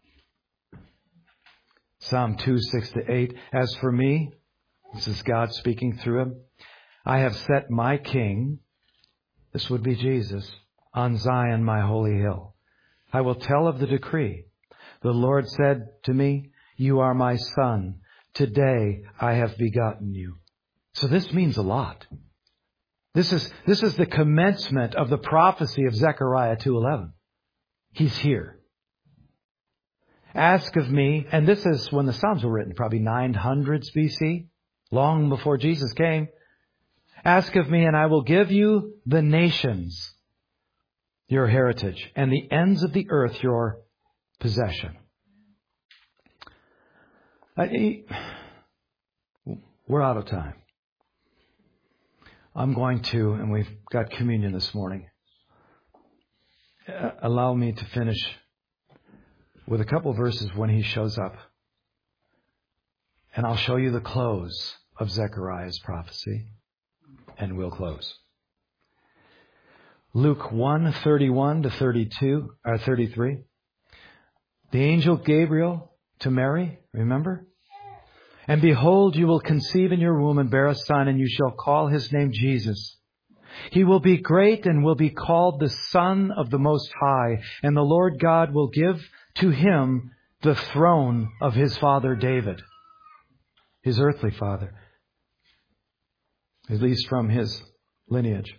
Psalm 2, 6 to 8. As for me, this is God speaking through him, I have set my king, this would be Jesus, on Zion, my holy hill. I will tell of the decree. The Lord said to me, you are my son. Today I have begotten you. So this means a lot. This is the commencement of the prophecy of Zechariah 2:11. He's here. Ask of me, and this is when the Psalms were written, probably 900s BC, long before Jesus came. Ask of me, and I will give you the nations, your heritage, and the ends of the earth, your possession. We're out of time. I'm going to, and we've got communion this morning. Allow me to finish with a couple of verses when he shows up. And I'll show you the close of Zechariah's prophecy. And we'll close. Luke 1, 31 to 32, or 33. The angel Gabriel to Mary, remember? And behold, you will conceive in your womb and bear a son, and you shall call his name Jesus. He will be great and will be called the Son of the Most High, and the Lord God will give to him the throne of his father David, his earthly father. at least from his lineage.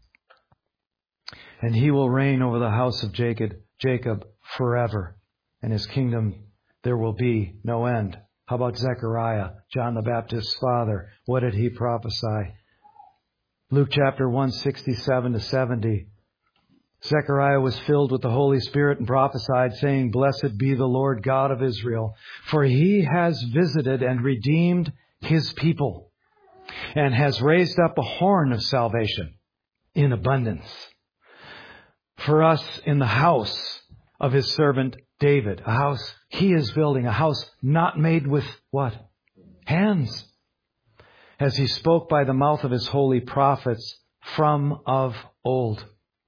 And he will reign over the house of Jacob forever. And his kingdom there will be no end. How about Zechariah, John the Baptist's father? What did he prophesy? Luke chapter 1, 67 to 70. Zechariah was filled with the Holy Spirit and prophesied, saying, "Blessed be the Lord God of Israel, for he has visited and redeemed his people, and has raised up a horn of salvation in abundance for us in the house of his servant David." A house he is building, a house not made with what? Hands. As he spoke by the mouth of his holy prophets from of old.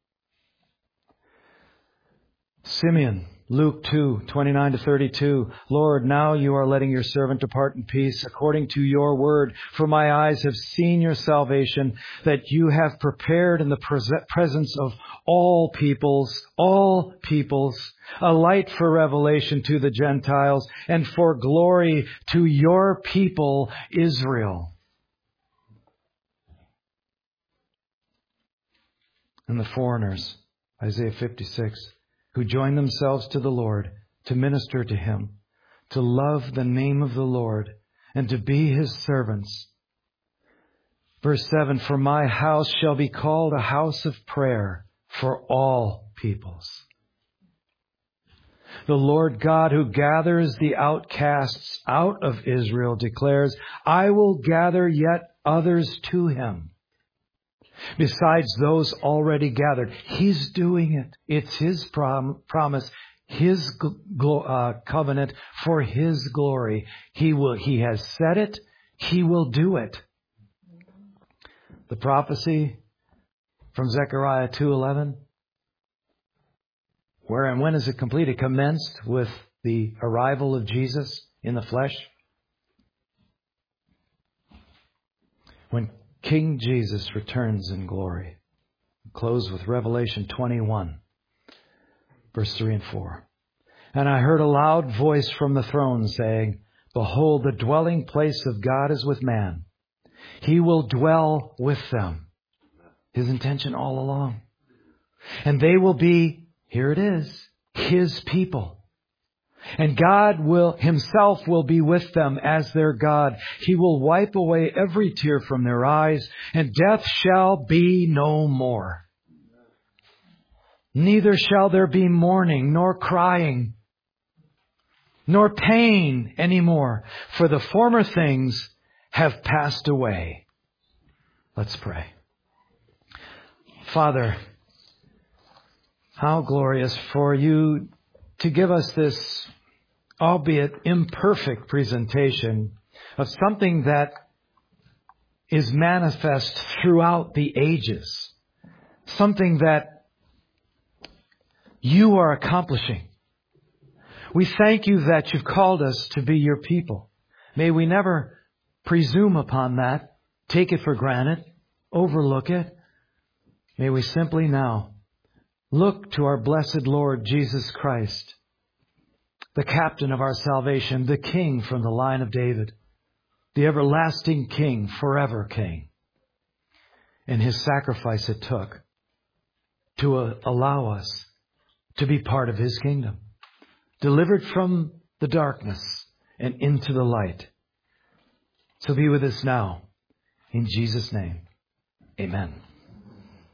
Simeon, Luke 2, 29 to 32. "Lord, now you are letting your servant depart in peace according to your word. For my eyes have seen your salvation that you have prepared in the presence of all peoples, a light for revelation to the Gentiles and for glory to your people, Israel." And the foreigners, Isaiah 56. "Who join themselves to the Lord, to minister to Him, to love the name of the Lord, and to be His servants." Verse 7, "For my house shall be called a house of prayer for all peoples. The Lord God who gathers the outcasts out of Israel declares, I will gather yet others to Him. Besides those already gathered." He's doing it. It's His promise, His covenant for His glory. He has said it. He will do it. The prophecy from Zechariah 2:11. Where and when is it complete? It commenced with the arrival of Jesus in the flesh. When King Jesus returns in glory. Close with Revelation 21, verse 3 and 4. "And I heard a loud voice from the throne saying, Behold, the dwelling place of God is with man. He will dwell with them." His intention all along. "And they will be," here it is, His people. "And God Himself will be with them as their God. He will wipe away every tear from their eyes, and death shall be no more. Neither shall there be mourning, nor crying, nor pain anymore, for the former things have passed away." Let's pray. Father, how glorious for you to give us this, albeit imperfect, presentation of something that is manifest throughout the ages. Something that you are accomplishing. We thank you that you've called us to be your people. May we never presume upon that, take it for granted, overlook it. May we simply now look to our blessed Lord Jesus Christ, the captain of our salvation, the King from the line of David, the everlasting King, forever King, and His sacrifice it took to allow us to be part of His kingdom, delivered from the darkness and into the light. So be with us now. In Jesus' name, amen.